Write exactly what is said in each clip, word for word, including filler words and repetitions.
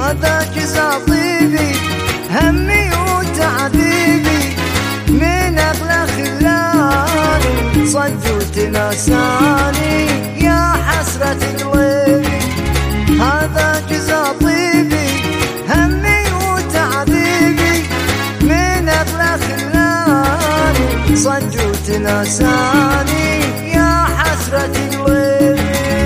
هذا جزا طيبي همي وتعذيبي من أغلى خلاني صد وتناساني يا حسرة قلبي. هذا جزا طيبي همي وتعذيبي من أغلى خلاني صد وتناساني يا حسرة قلبي.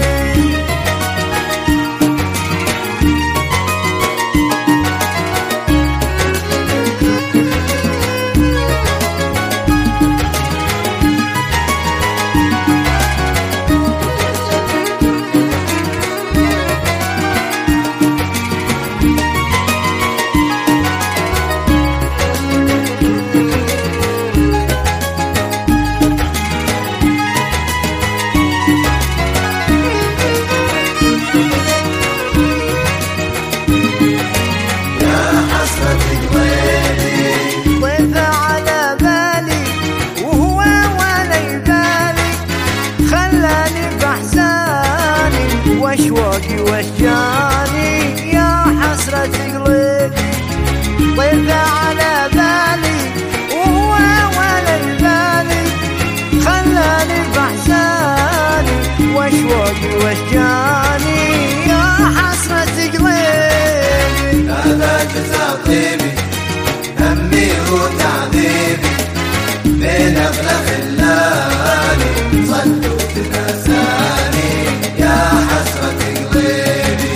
واشواقي واشجاني يا حسرة قلبي. طيف على بالي وهو ولا يبالي خلاني بحزاني واشواقي واشجاني يا حسرة قلبي. هذا جزا طيبي همي وتعذيبي من أغلى خلاني صد وتناساني يا حسرة قلبي.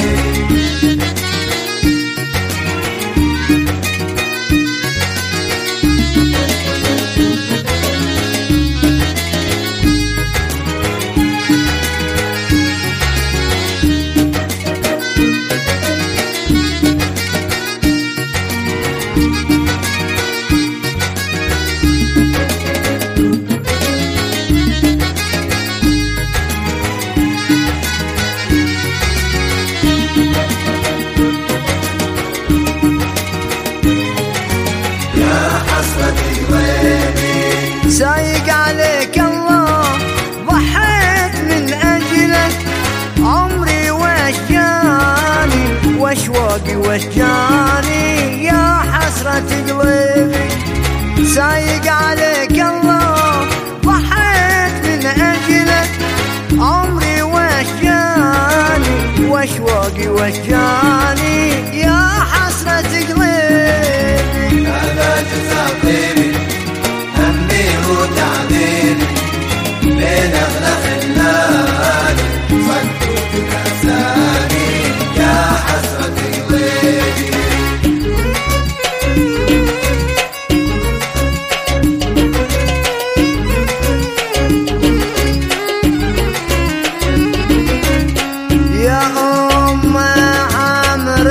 سايق عليك الله ضحيت من أجلك عمري واشجاني واشواقي واشجاني يا حسرة قلبي. سايق عليك الله ضحيت من أجلك عمري واشجاني واشواقي واشجاني يا حسرة قلبي. هذا جزا طيبي همي وتعذيبي من أغلى خلاني صد وتناساني يا حسرة قلبي. يا أم عمرو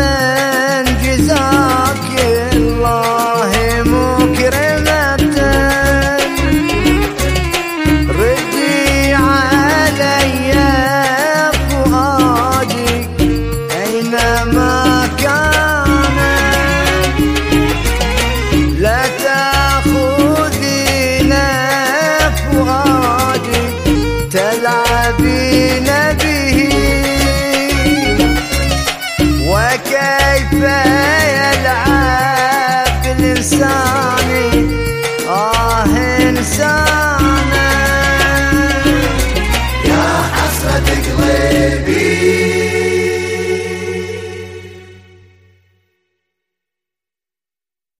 جزاك الله مكرمة ردي علي فؤادي أينما كان لا تأخذين فؤادي تلعبين به وكيف يلعب الإنسان آه إنسان